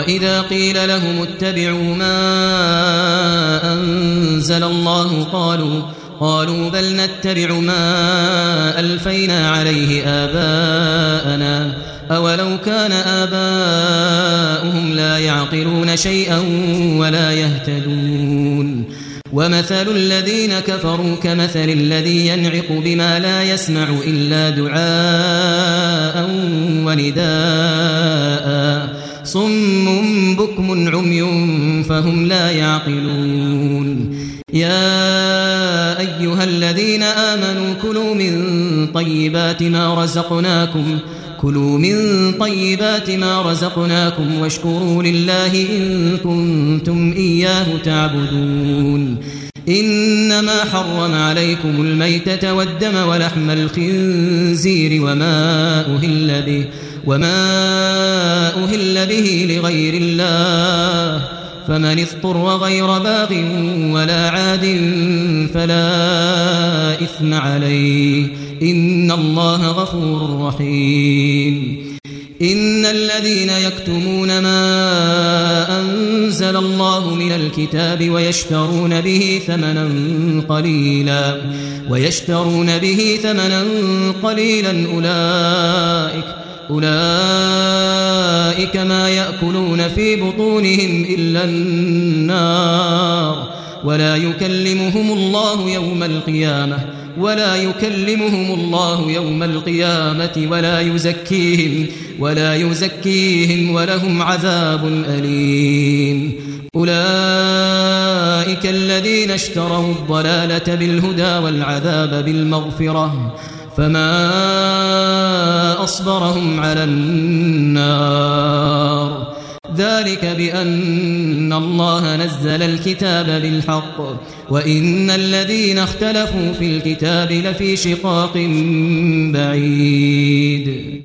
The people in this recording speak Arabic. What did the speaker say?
وإذا قيل لهم اتبعوا ما أنزل الله قالوا بل نتبع ما ألفينا عليه آباءنا أولو كان آباؤهم لا يعقلون شيئا ولا يهتدون ومثل الذين كفروا كمثل الذي ينعق بما لا يسمع إلا دعاء ونداء صم بكم عمي فهم لا يعقلون يا أيها الذين آمنوا كلوا من طيبات ما رزقناكم واشكروا لله إن كنتم إياه تعبدون إنما حرم عليكم الميتة والدم ولحم الخنزير وما أهل به لغير الله فمن اضطر غير باغ ولا عاد فلا إثم عليه إن الله غفور رحيم إن الذين يكتمون ما أنزل الله من الكتاب ويشترون به ثمنا قليلا أولئك ما يأكلون في بطونهم إلا النار ولا يكلمهم الله يوم القيامة ولا يزكيهم ولهم عذاب أليم أولئك الذين اشتروا الضلالة بالهدى والعذاب بالمغفرة فما أصبرهم على النار ذلك بأن الله نزل الكتاب بالحق وإن الذين اختلفوا في الكتاب لفي شقاق بعيد